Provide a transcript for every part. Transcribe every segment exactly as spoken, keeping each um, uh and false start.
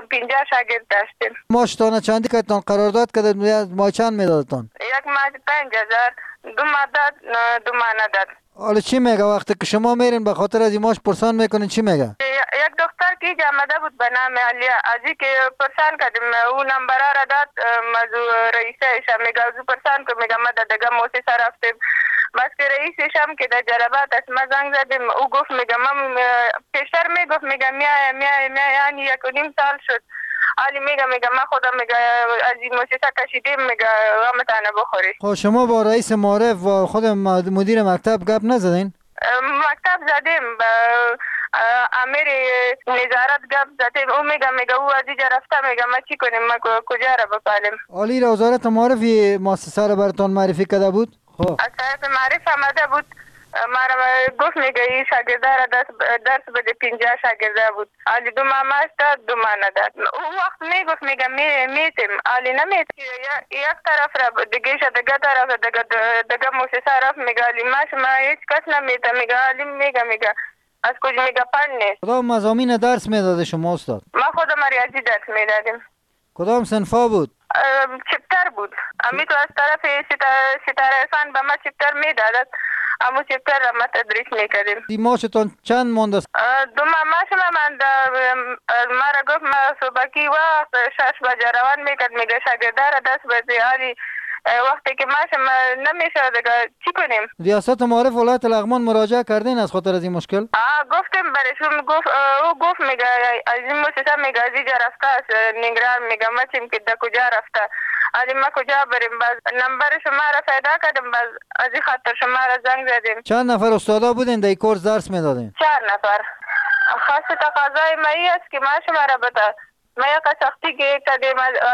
پنجاه شاگرد داشتیم. ماشتان چندی کتان قرارداد کرده ما چند میدادتان؟ یک ماه پنج هزار، دو ماه داد، دو ماه نداد. حالا چی میگه وقتی که شما میرین به خاطر از این ماش پرسان میکنین چی میگه؟ یک دکتر کی آمده بود به نام علیا ازی که پرسان کردیم او نمبر را داد مزو رئیسش میگه او پرسان که میگه ما دادگاه موسسه رفتیم. بس که رئیسش هم که در جلبات است ما زنگ زدیم او گفت میگه ما پیشتر میگفت میگه میای میای میای یعنی یک و نیم سال شد. علی میگه میگه ما خودم میگه از این موسسه کشیدیم میگه غمتانه بخوری. خب شما با رئیس معرف و خود مدیر مکتب گپ نزدین؟ مکتب زدیم با امیر نظارت گپ زدیم او میگه میگه او از اینجا رفته میگه ما چی کنیم ما کجا را بپالیم. علی را وزارت معرفی مؤسسه را براتون معرفی کرده بود؟ خب از طرف معرف آمده بود ما را گفت میگه این شاگرده را درس درس بده پنجاه شاگرده بود. علی دو ماه ماش داد دو ماه نداد. اون وقت میگفت میگه می میتیم علی نمیت یک طرف را دیگه شد دیگه طرف دیگه دیگه موسسه رفت میگه علی ماش ما هیچ کس نمیته میگه علی میگه میگه از کجا میگه پن نیست. کدام مضامین درس میداده شما استاد؟ ما خودم ریاضی درس میدادیم. کدام صنفا بود؟ چپتر بود. امی تو از طرف ستاره احسان به ما چپتر میدادد. امو چپتر را ما تدریس میکردیم. دی ماشتون چند مونده؟ دو ماه ماش ما من ما را گفت ما صبحکی وقت شش بجه روان میکرد میگه شاگرده را دست بده علی وقتی که ماش نمیشه دیگه چی کنیم؟ ریاست معارف ولایت لغمان مراجعه کردین از خاطر از این مشکل؟ آه گفتیم برایشون گفت او گفت میگه از این موسسه میگه از اینجا رفته است نگران میگه ما چیم که در کجا رفته. علی ما کجا بریم باز نمبر شما را پیدا کردیم باز از این خاطر شما را زنگ زدیم. چند نفر استادا بودین در این کورس درس میدادین؟ چهار نفر. خاص تقاضای ما است که ما شما را بده ما یک سختی که کردیم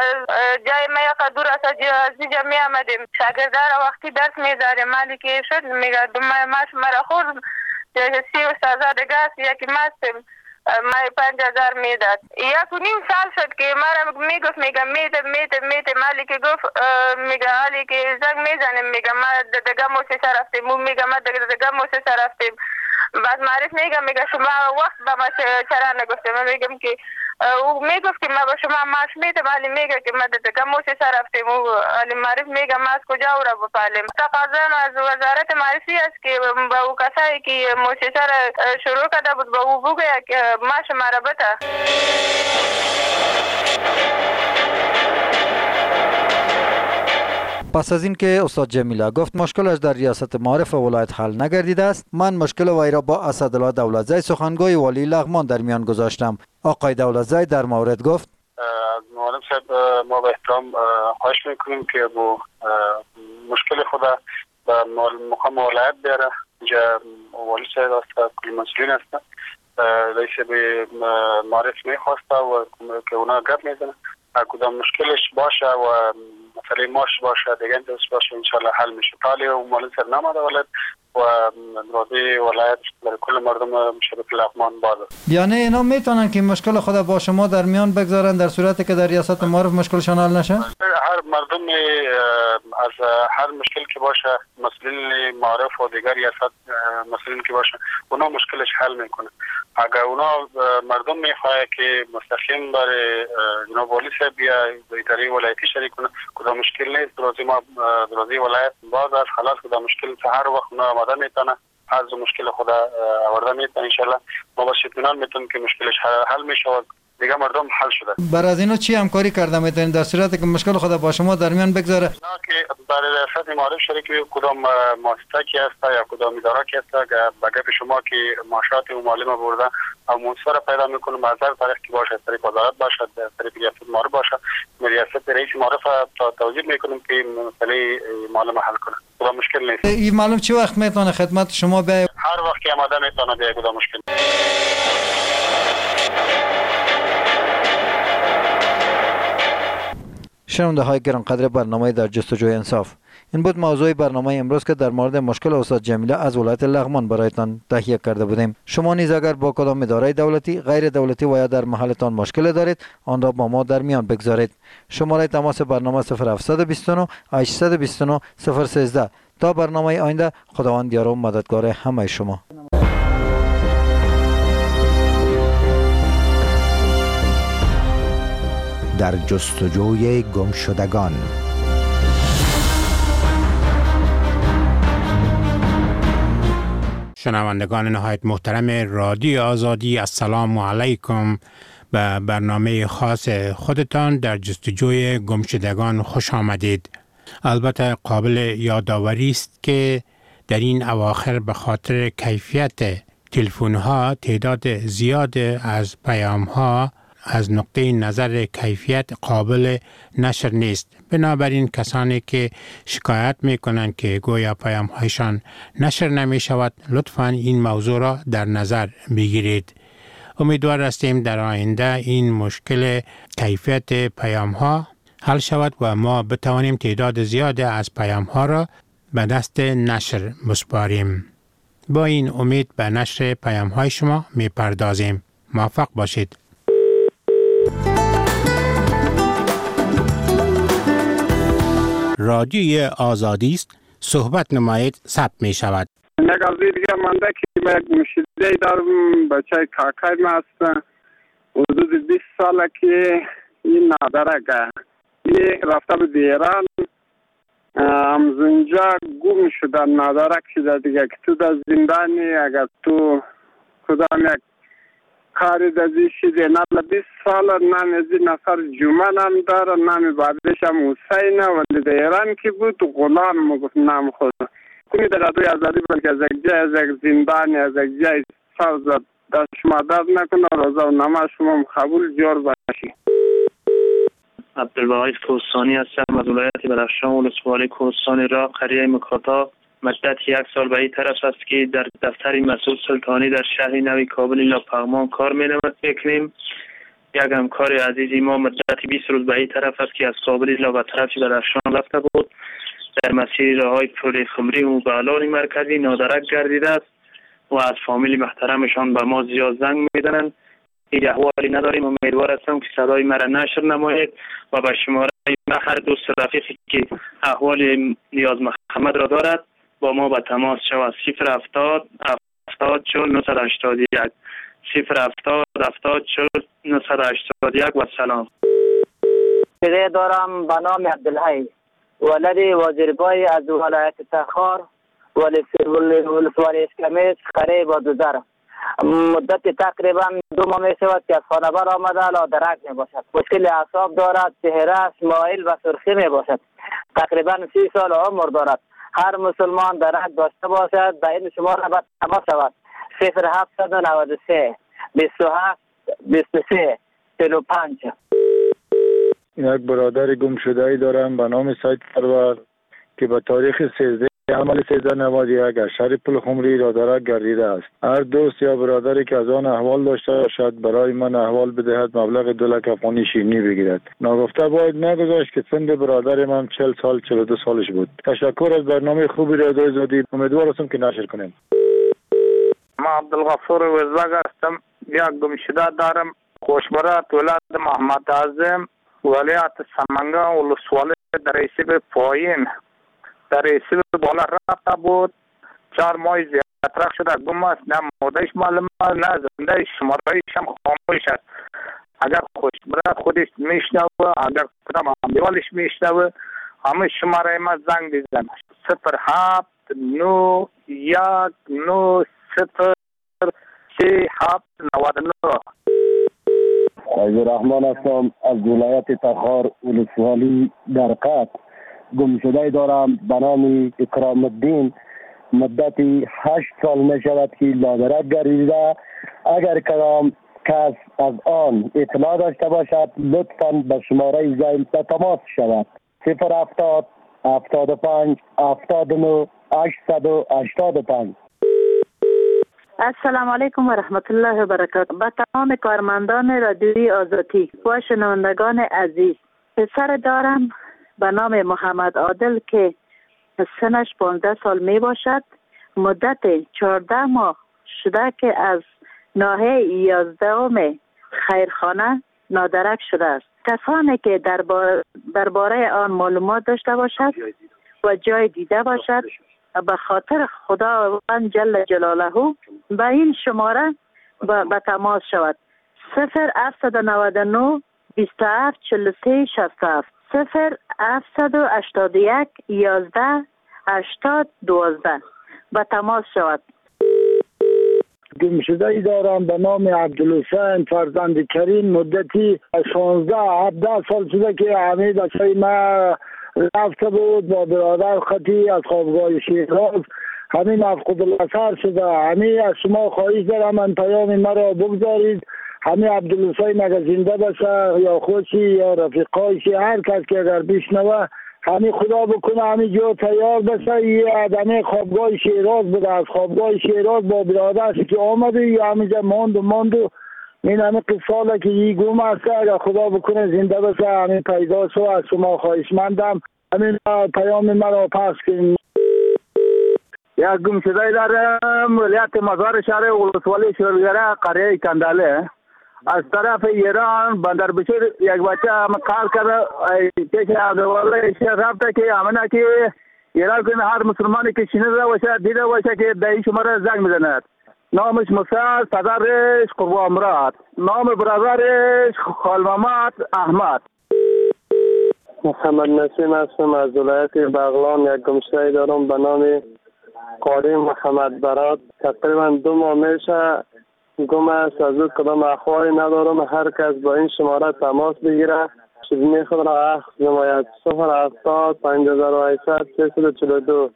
جای ما یک دور از اینجا می آمدیم شاگرده را وقتی درس میداریم مالی که شد میگه دو ماه ما شما را خورد سی استادا دیگه است یکی ما هستیم ما پنج هزار میداد. یک و نیم سال شد که ما را میگفت میگه میده میده میده مالی که گفت میگه حالی که زنگ میزنیم میگه ما دیگه موسسه رفتیم او میگه ما دیگه موسسه رفتیم. بعد معرف میگه میگه شما وقت به ما چرا نگفتیم. من میگم که او میگفت که ما به شما معاش میدم ولی میگه که ما دیگه موسسه رفتیم. او علی معرف میگه ما از کجا او را بپالیم. تقاضا از وزارت معرفی است که با او کسایی که موسسه را شروع کرده بود با او بگه که ما شما را بده. پس از این که استاد جمیله گفت مشکلش در ریاست معارف ولایت حل نگردیده است، من مشکل وی را با اسدالله دولتزی سخنگوی والی لغمان در میان گذاشتم. آقای دولتزی در مورد گفت معلم صاحب ما به احترام خواهش میکنیم که با مشکل خود به مقام ولایت بیاره. اینجا والی صاحب است کلی مسئولین است رئیس به معارف میخواسته و که اونا گپ میزنه کدام مشکلش باشه و مسئله ماش باشه دیگه دوست باشه انشالله حل میشه. تالی و معلم صاحب نماده ولایت و راضی ولایت برای کل مردم شبه لغمان باده. یعنی اینا میتونن که مشکل خود با شما در میان بگذارن در صورتی که در ریاست معارف مشکلشان حل نشه؟ هر مردم از هر مشکل که باشه مسئولین معارف و دیگر ریاست مسئولین که باشه اونا مشکلش حل میکنه. اگر اونا مردم میخواه که مستقیم برای جناب والی صاحب یا اداره ولایتی شریک کنه کدام مشکل نیست. راضی ما راضی ولایت باز از خلاص کدام مشکل هر وقت اونا آماده میتونه از مشکل خود آورده میتونه انشالله ما باش اطمینان میتونیم که مشکلش حل میشه و دیگه مردم حل شده. بر از اینو چی همکاری کرده میتونین در صورتی که مشکل خود با شما در میان بگذاره؟ نه که برای ریاست معارف شریک کدام مؤسسه کی است یا کدام اداره کی است به گپ شما که معاشات و معلم برده او منصفه پیدا میکنه از هر طریق که باشه طریق وزارت باشه طریق ریاست معارف باشه ریاست رئیس معارف تا توجیه میکنیم که مسئله معلم حل کنه. کدام مشکل نیست. این معلم چه وقت میتونه خدمت شما بیاید؟ هر وقت که آماده میتونه بیاید کدام مشکل. شنونده های گرانقدر برنامه در جستجوی انصاف، این بود موضوع برنامه امروز که در مورد مشکل استاد جمیله از ولایت لغمان برایتان تهیه کرده بودیم. شما نیز اگر با کدام اداره دولتی، غیر دولتی و یا در محلتان مشکل دارید آن را با ما در میان بگذارید. شماره تماس برنامه صفر هفت دو نه هشت دو نه صفر یک سه. تا برنامه آینده خداوند یار و مددگار همه شما. در جستجوی گمشدگان. شنوندگان نهایت محترم رادیو آزادی، السلام علیکم. به برنامه خاص خودتان در جستجوی گمشدگان خوش آمدید. البته قابل یادآوری است که در این اواخر به خاطر کیفیت تلفن‌ها تعداد زیاد از پیام‌ها از نقطه نظر کیفیت قابل نشر نیست. بنابراین کسانی که شکایت می‌کنند که گویا پیام‌هایشان نشر نمی‌شود، لطفاً این موضوع را در نظر بگیرید. امیدوار هستیم در آینده این مشکل کیفیت پیام‌ها حل شود و ما بتوانیم تعداد زیاد از پیام‌ها را به دست نشر بسپاریم. با این امید به نشر پیام‌های شما می‌پردازیم. موفق باشید. رادیوی آزادی است، صحبت نمایید، ثبت می شود. یک از دیگه منده که من یک مشکلی دارم، بچه کاکای ما هستن، حدود بیست ساله که این ندارگه یه رفته به ایران، همزونجا گم شده، ندارک شده دیگه که تو در زندانی اگر تو کدام یک کاری دازی شده نه بیست سال نام از این نفر جمعه نام داره، نام بعدش هم حسینه، ولی در ایران که بود غلام مگفت نام خود کنی در دوی ازادی، بلکه از یک جای از یک زندانی از یک جای سر زد دست شما درد نکنه، روزه و نماز شما قبول جور باشی. عبدالباقی کوهستانی هستم از ولایت بدخشان، ولسوالی کوهستان را، قریه مکاتا. مدت یک سال به این طرف است که در دفتر مسعود سلطانی در شهر نوی کابل ایلا پغمان کار میکنیم. یک همکار عزیزی ما مدت بیست روز به این طرف است که از کابل ایلا به طرف بدخشان رفته بود، در مسیر راههای پل خمری و بغلان مرکزی نادرک گردیده است و از فامیل محترمشان به ما زیاد زنگ میدنند. این احوالی نداریم. امیدوار هستم که صدای مرا نشر نمایید و به شماره هر دوست رفیقی که احوال نیاز محمد را دارد با ما به تماس شود. صفر هفتاد هفتاد چهل نهصد و هشتاد و یک صفر هفتاد هفتاد چهل نهصد و هشتاد و یک. و سلام. پدر دارم به نام عبدالحی، ولد وزیربای از ولایت تخار، ولسوالی اسکمیس، قریه بادوزر. مدت تقریبا دو ماه می شود که از خانه بر آمده، لا درک می باشد، مشکل اعصاب دارد، چهره است مایل و سرخی می باشد، تقریبا سی سال عمر دارد. هر مسلمان درک داشته باشد به این شما را باید تماس شود. صفر هفتصد و نود و سه بیست و هفت بیست و سه چهل و پنج. یک برادر گم شده ای دارم به نام سید پرور که به تاریخ سیزده عمل سیزده نود و یک از شهر پل خمری را درک گردیده است. هر دوست یا برادری که از آن احوال داشته باشد برای من احوال بدهد، مبلغ دو لک افغانی شیرینی بگیرد. ناگفته باید نگذاشت که سن برادر من چهل سال چهل و دو سالش بود. تشکر از برنامه خوبی رادیو آزادی، امیدوار هستم که نشر کنیم. ما عبدالغفور وزبگ هستم، یک گم شده دارم، خوشبرات ولایت محمد اعظم، ولایت سمنگان، ولسوالی دریسیب پایین. در ریسیب بالا رفته بود، چهار ماه زیادتر شده گم است، نه مادهش معلوم است نه زنده، شمارهایش هم خاموش است. اگر خوشبرات خودش میشنوه، اگر کدام همدیوالش میشنوه، همه شماره ما زنگ بزن. صفر هفت نو یک نو صفر سه هفت نود و نه. عبدالرحمن هستم از ولایت تخار، ولسوالی درقت. گم شده دارم به نام اکرام الدین، مدت هشت سال می شود که لادرک گردیده. اگر کدام کس از آن اطلاع داشته باشد لطفاً به شماره زنگ به تماس شود. صفر هفتاد هفتاد و پنج هفتاد و نه هشتصد و هشتاد و پنج. السلام علیکم و رحمت الله و برکاته. به تمام کارمندان رادیوی آزادی و شنوندگان عزیز، پسر دارم به نام محمد عادل که سنش پانزده سال می باشد. مدت چهارده ماه شده که از ناحیه یازدهم خیرخانه نادرک شده است. کسانی که درباره آن معلومات داشته باشد و جای دیده باشد به خاطر خداوند جل جلاله به این شماره به تماس شود. صفر هفتصد و نود و نه بیست و هفت چهل و سه شصت و هفت صفر هفتصد و هشتاد و یک یازده هشتاد دوازده به تماس شود. گمشده ای دارم به نام عبدالحسین فرزند کریم. مدتی شانزده هفده سال شده که همه دسته ما رفته بود با برادر خطی از خوابگاه شیراز. همین مفقود الاثر شده. همین از شما خواهش دارم من پیام مرا بگذارید. همین عبدالحسین اگر زنده باشه یا خودشی یا رفیقایشی هر کس که اگر بشنوه همین خدا بکنه همین جا تیار بشه. یه آدمی خوابگاه شیراز بوده. از خوابگاه شیراز با برادرش که آمده یا همینجا ماند و ماند و این همین قصاله که یه گم است. اگر خدا بکنه زنده بشه همین پیدا شو. از شما خواهشمندم همین پیام مرا پس کنید. یک گمشده دارم ولایت مزار شهر ولسوالی شورگره قریه کنداله. از طرف ایران بندر بشیر یک بچه هم کار کرده پیش عبدالله شیخ رفته که امنه که ایران کنه هر مسلمانی که شنیده باشه دیده باشه که در این شماره زنگ میزند. نامش موسی، پدرش قربان مراد، نام برادرش خالمامد احمد. محمد نسیم هستم از ولایت بغلان. یک گمشده دارم به نام قاری محمد برات. تقریبا دو ماه میشه گم است. از او کدام اخباری ندارم. هر کس با این شماره تماس بگیره چیزی خود را اخذ نماید. صفر هفتاد پنج هزار و هشتصد سیصد و چهل و دو.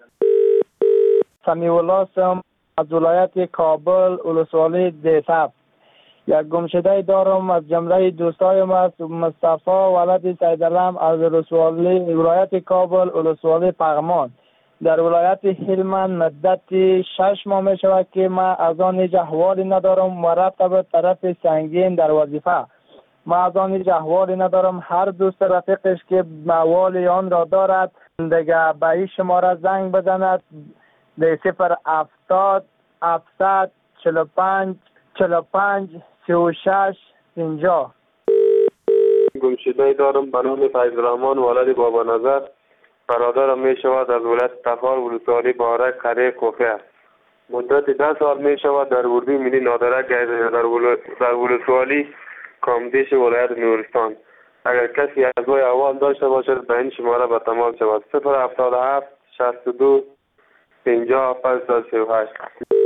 سمیع الله هستم از ولایت کابل ولسوالی دیتب. یک گمشده دارم از جمله دوستایم است مصطفی ولد سیدالم از ولسوالی ولایت کابل ولسوالی پغمان. در ولایت هلمند مدت شش ماه می شود که ما از آن هیچ احوالی ندارم و رفته به طرف سنگین در وظیفه. ما از آن هیچ احوالی ندارم. هر دوست رفیقش که موال آن را دارد دیگه به این شماره زنگ بزند. در صفر هفتاد هفتصد چهل و پنج چهل و پنج سی و شش پنجاه. گمشده دارم به نام فیض‌الرحمن ولد بابا نظر. برادرم می شود از ولایت تخار ولسوالی بارک قریه کوفه. مدت ده سال می شود در اردوی ملی نادرک در ولسوالی کامدیش ولایت نورستان. اگر کسی از وی احوال داشته باشد به این شماره به تماس شود. صفر هفتاد و هفت شصت و دو پنجاه پنجصد و سی و هشت.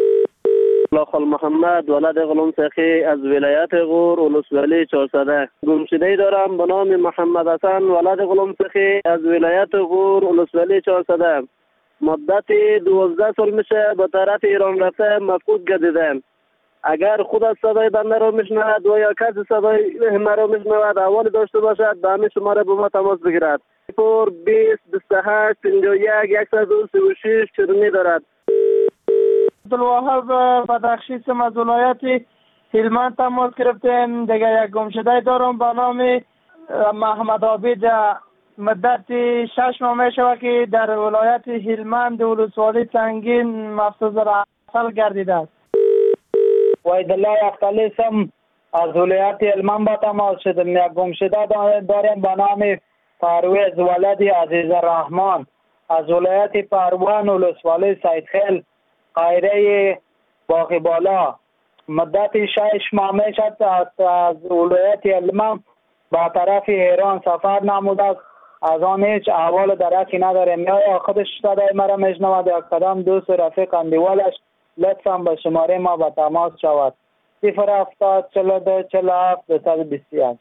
خال محمد ولد غلام سخی از ولایت غور ولسوالی چهارصد. گمشده دارم به نام محمد حسن ولد غلام سخی از ولایت غور ولسوالی چهارصد. مدت دوازده سال میشه به طرف ایران رفته مفقود گردیدم. اگر خود از صدای بنده را میشنود و یا کسی صدای مرا میشنود احوالی داشته باشد به همین شماره به ما تماس بگیرد. صفر بیست بیست و هشت پنجاه و یک صد و سی و شش چرمی دارد. عبدالوهاب بدخشی از ولایت هلمند تماس گرفتیم. دیگه یک گمشده دارم به نام محمد عابد. مدت شش ماه می شود که در ولایت هلمند ولسوالی سنگین مفصوظ اصل گردیده است. وحیدالله اختلیسم از ولایت هلمند با تماس شدم. یک گمشده داریم به نام پرویز ولد عزیز الرحمن از ولایت پروان ولسوالی سیدخیل قایره باقی بالا. مدت شش ماه می شد از ولایت هلمند با طرف ایران سفر نموده است. از آن هیچ احوال درکی نداریم. یا خودش صدای مرا میشنود یا کدام دوست و رفیق اندیوالش لطفا به شماره ما به تماس شود. صفر هفتاد چهل و دو چهل و هفت دویست و بیست و یک.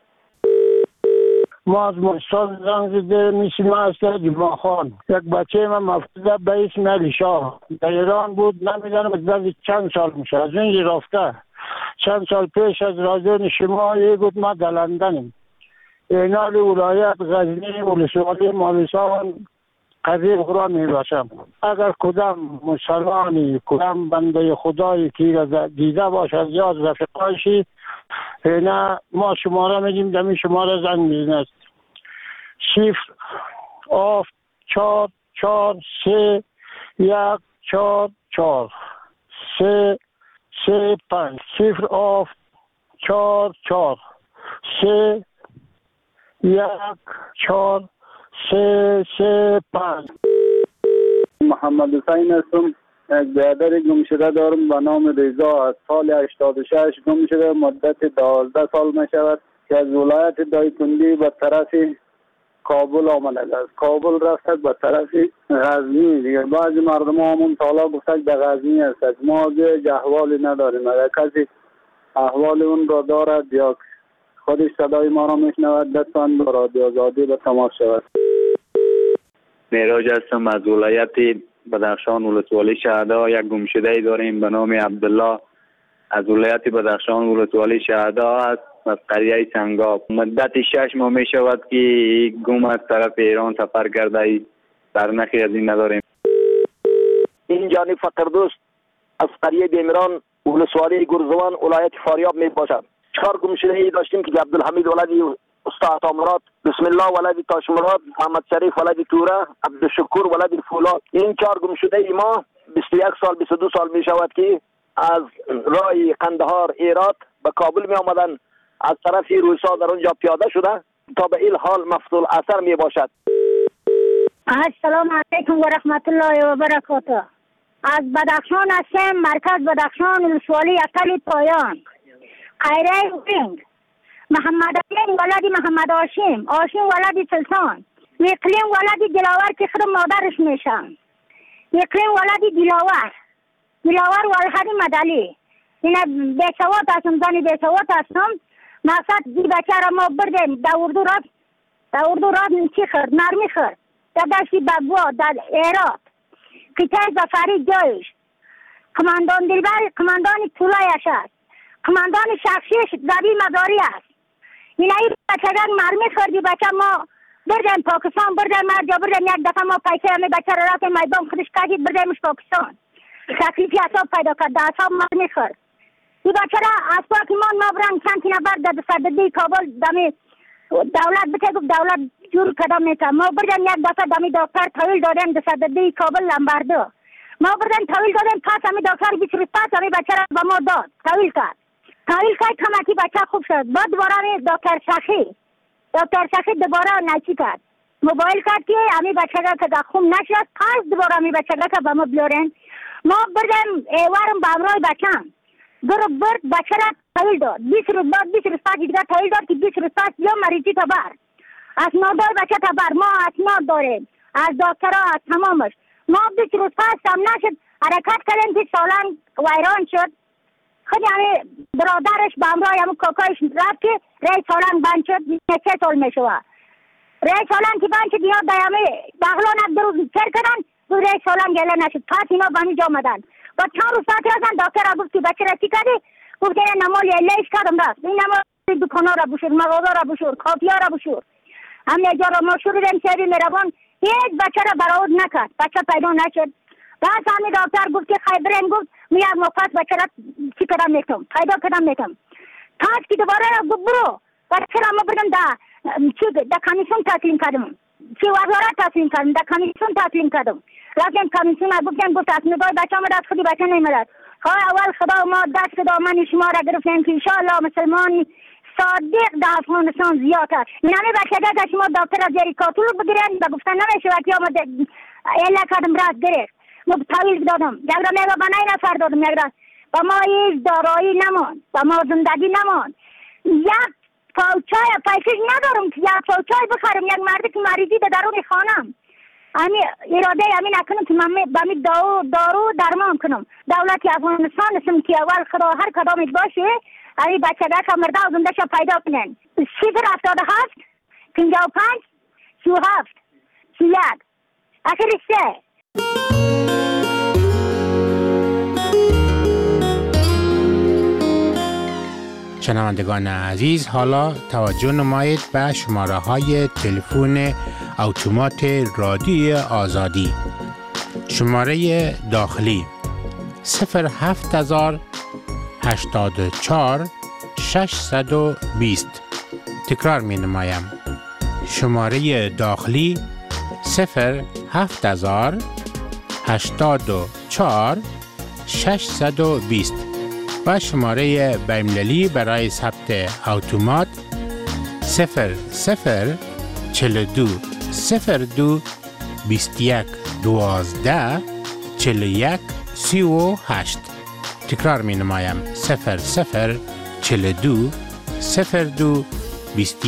ما از مستاد زنگ زده میشیم از جمعه خان. یک بچه من مفقوده به اسم علی شاه در ایران بود. نمیدانم از چند سال میشه از این رفته. چند سال پیش از رادیو شما یه بود ما در لندنیم. اینال ولایت غزنی ولسوالی مالستان قریب قرآن می باشم. اگر کدام مسلمانی کدام بنده خدایی که دیده باشد یا از رفقایشی نه ما شماره میدیم دمی شماره زنگ میزند. صفر آف چهار چهار سه یک چهار چهار سه سه پنج. صفر آف چهار چهار سه یک چهار سه سه پنج. محمد حسین هستم. یک برادر گمشده دارم به نام رضا از سال هشتاد و شش گم شده. مدت دوازده سال می شود که از ولایت دایکنډی به طرف کابل آمده است. کابل رفته به طرف غزنی دیگه. بعضی مردم همون تالا گفته در غزنی است. ما دیگه احوالی نداریم. اگر کسی احوال اون را دارد یا خودش صدای ما را میشنود لطفاً به رادیو آزادی به تماس شود. معراج هستم از ولایت بدخشان ولسوالی شهدا. یک گمشده داریم به نام عبدالله از ولایت بدخشان ولسوالی شهدا است از قریه سنگاب. مدت شش ماه می شود که گم از طرف ایران سفر کرده برنخی از این نداریم. این جانی فقردوست از قریه بیمران ولسوالی گرزوان ولایت فاریاب می باشد. چهار گمشده ای داشتیم که عبدالحمید ولدی استاد عطامراد، بسم الله ولدی تاشمراد، محمد شریف ولدی توره، عبدالشکور ولدی فولاد. این چهار گمشده ای ما بیست و یک سال بیست و دو سال می شود که از راه قندهار ایرات به کابل می آمدن، از طرف روسا در اونجا پیاده شده تا به این حال مفتول اثر می باشد. السلام علیکم و رحمت الله و برکاته. از بدخشان هستم، مرکز بدخشان ولسوالی اقل پایان، قیره وینگ. محمد علیم ولدی محمد هاشم، هاشم ولدی سلطان، اقلیم ولدی دلاور که خود مادرش میشن، اقلیم ولدی دلاور، دلاور ولدی مدلی. این بیسوات هستم، زنی بیسوات هستم. مقصد دی بچه را ما بردیم در اردو راد، در اردو راد چی خرد؟ نرمی خرد. در دشتی بگوا، در ایرات، قطعه زفری جایش، کماندان دلبر، کماندان طولایش است، کماندان شخصیش زبی مداری است. این ای بچه را مرمی خردی بچه ما بردیم پاکستان، بردیم مرجا، بردیم یک دفعه ما پیسه همه بچه را رفتیم میدان خودش کشید بردیمش پاکستان. تکلیفی اصاب پیدا کرد، در اصاب مرمی خرد. این بچه را از پاکیمان ما برن چند تینه برد در صددی کابل دمی دولت بچه گفت دولت جور کدام میکنم. ما بردیم یک دفعه دمی دکتر طویل دادیم در صددی کابل لنبردو. ما بردیم طویل دادیم پس همی دکتر بیش روز پس همی بچه را به ما داد. طویل کرد. طویل کرد کمکی بچه خوب شد. بعد دوباره همی دکتر سخی. دکتر سخی دوباره نچی کرد. موبایل کرد که همی بچه را که خوب نشد پس دوباره همی بچه را که به ما بیارن. ما بردیم ایوارم به امرای بچم. برو برد بچه را طویل داد. بیس روز بعد بیس روز پس دیگر طویل داد که بیس روز پس یا مریضی تا بر. اسناد بچه تا بر ما اسناد داریم. از دکترها از تمامش. ما بیس روز پس هم نشد. حرکت کردیم که سالان ویران شد. خود یعنی برادرش به امرای همون کاکایش رفت که رای سالان بند شد. سه سال می شود. رای سالان که بند شد اینا دیامه دخلان از دو روز سر کردن. دو رای سالان گله نشد. پس اینا به همینجا آمدن. و چند روز ساعت هستن دکتر را گفت که بچه را چی کردی؟ گفت که نمال لیش کردم رفت. این نمال دکانا را بشور، مغازه را بشور، کافیا را بشور. همه جا را مشهور دیم شهری میروان هیچ بچه را برآورد نکرد. بچه پیدا نشد. بعد همین دکتر گفت که خیبرین گفت می یک مفت بچه را چی کردم میکنم پیدا کردم میکنم. پس که دوباره گفت برو بچه را ما بردم در چی در کمیسیون تسلیم کردم. چی وزارت تسلیم کردم در کمیسیون تسلیم کردم. رفتیم کمیسیون گفتیم گفت اسنادای بچه ما دست خودی بچه نمیداد. ها اول خدا ما دست دامن شما را گرفتیم که انشاءالله مسلمان صادق در افغانستان زیاد است. این همه بچه که شما دکتر از زیر کاتول بگیرن و گفتن نمیشه وقتی آمد اله کردم رد گرفت. ما طویل دادم. یک را میگه به نه نفر دادم. یک را با ما هیچ دارایی نمان. با ما زندگی نمان. یک پاوچای پیسش ندارم که یک پاوچای بخرم. یک مردی که مریضی به درون خانم. امی اراده امی نکنم که من بامی دارو دارو درمان کنم. دولت افغانستان اسم که اول خدا هر کدامش باشه امی بچه که مرده و زنده شو پیدا کنن. صفر هفتاد هفت پنجاه و پنج سی و هفت سی یک آخر سه. شنوندگان عزیز، حالا توجه نمایید به شماره های تلفن اتومات رادیو آزادی. شماره داخلی صفر هفت هزار هشتاد و چهار ششصد و بیست. تکرار می نمایم. شماره داخلی صفر هفت هزار هشتاد و چهار ششصد و بیست و شماره بین‌المللی برای ثبت اتومات صفر صفر چهل و دو صفر دو بیست و یک دوازده چهل و یک سی و هشت. تکرار می نمایم. صفر صفر چهل و دو صفر دو بیست